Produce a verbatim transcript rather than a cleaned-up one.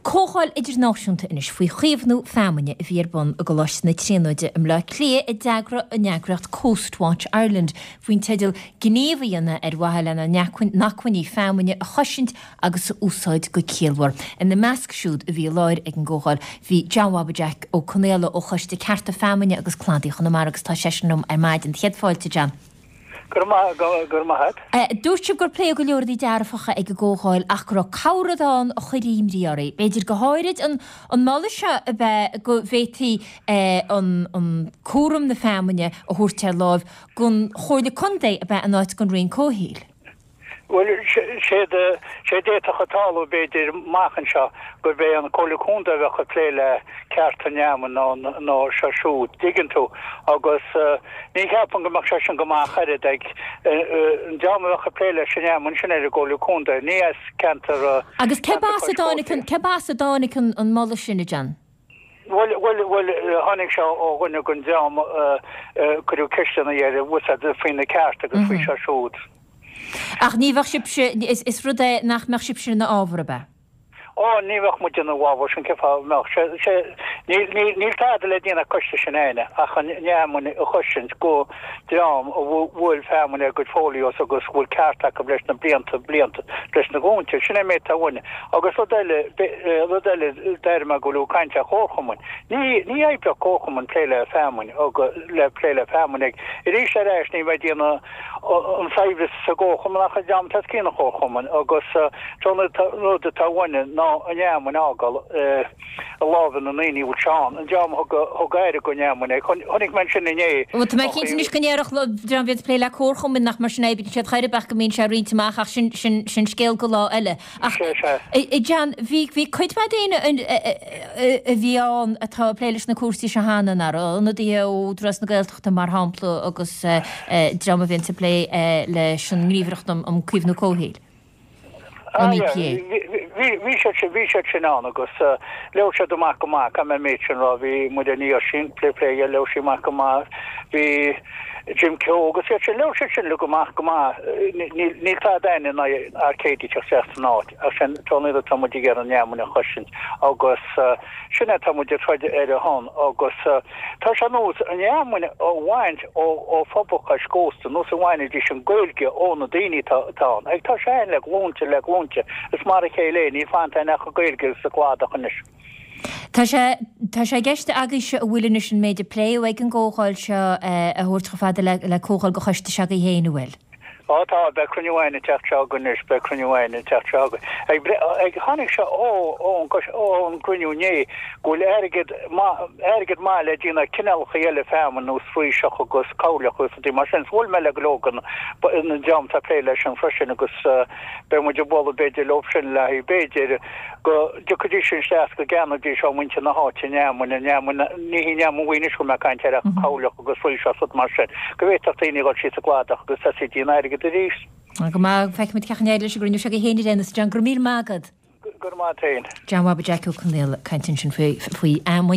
Cóháil idirnáisiúnta inis faoi chaomhnú feamaine a bhíarbun a go leis na tríóide am le clé i deagra a neagracht Coast Watch Ireland faoin teidir gníomhaíonna ar bhaile na nachcuiní feamaine a choisint agus úsáid go céalhar. In na measc siúd a bhí láir ag an ggóháil bhí Jawabajack ó Conéla ó choiste cearta feamaine agus cladaíoch na mar agus tá seisinom ar maid an cheadfáilte Jan. gur mahat. Dúirt gur plé go leor í dearfacha ag go ggóháil ach gur cabhradán ó chuiríimríorí. Beidir go háirid an mála se a bheith go bhétaí an cuaram na feamaine a thuirte láimh gon chóirna condé a bheith an áit gon rion cóhíl. Well, sé déta chatála beidir máchan seo gur bé an cholicúnda bheith chu léile cearta neaman nó se siúd digan tú agus ní cheapan go mac se sin go má charid ag deama bheith chu léile sin neaman sin ar a cholicúnda níos cantar agus ce bás a dánig an molla sinna Jan? Well, well, well, hannig seo ó gunna gon deam chuú ceistena ar wusa de fin na ceart agus fao se siúd. Ach níhah sibse is rud é nach meach sibse na ábhar be. Ó níhah mu na bhábhar sin ceá meach níl táda le díana coiste sin éine ach an neamúna a choisint go deam ó bhfuil feamúna go fólios agus bhfuil ceartach go leis na blianta blianta leis na gúnte sinna mé táhaine agus rudaile rudaile deirme go lú caiinte chóchamun. Ní ní ébre cóchamun pléile feamúna agus le pléile feamúna i rí sé réis ní bheith díana an saibhis sa ggóchamun ach a deam tas cína chóchamun agus trona ruda táhaine ná a neamúna ágal a lábhan na naoine bhúil seán an deam thugáire go neamúna chunig man sin iné. Bhil mé cinnta níos gonéireach deam bhéad pléile cóchamun nach mar sinna bín sé chairebeach go mín se riontamach ach sin scéal go lá eile. I Jan, bhí chuid ba déine a bhíán atá pléiles na cuasaí se hánan ar na dí ó dras na gailteachta mar hámpla agus drama bhínta plé le sin ngríomhreachtam am cuimhnú cóhéil. Bhí sé bhí sé sin an agus leo sé doach go má am méid sin rá bhí mu níos sin plélé leo sí má go má bhí Jim Keogh agus sé leo sé sin lu goach go má níl tá daine na arcédí teach seachta náid a sin tónad a tamidí gar an neamúna choisint agus sinna tamidí troide ar a hán agus tá se nós an neamúna ó bhaint ó fabbacha scósta nó a bhaine dí sin goilge ó na daoine tá ag tá sé le glúnte le glúnte is mar a chéile ní fanta nach go goilge sa gládachanis. Tá sé gceiste agus se a bhfuilne sin méidir plé ag an ggóáil se a thuirt go fada le cóáil go chuiste se go héanahfuil. Átá be cruniuáine teachtáganis be cruniuáine teachtága. Ag hánig se ó ó an cruniuné goil airgid má le dína cinál chéile feman nó sfuí seach agus cála chu dí mar sin bhfuil meile glógan na deam tá plé leis an freisin agus be mu bolla beidir lopsin le hí beidir go dudí sin steas go ganadí seo muinte na háte neamú na neamú ní neamhhaine go me caiinte a cála agus fuí se sut mar sin. Go bhéach daoine go sí a gláadach agus sa sí dína airgid a rís. Go má feicimiid cechanéile se grúnú se go héine dénas Jan gur míl mágad. Gur má tain. Jawabajack ó Conéla caiintin sin faoi am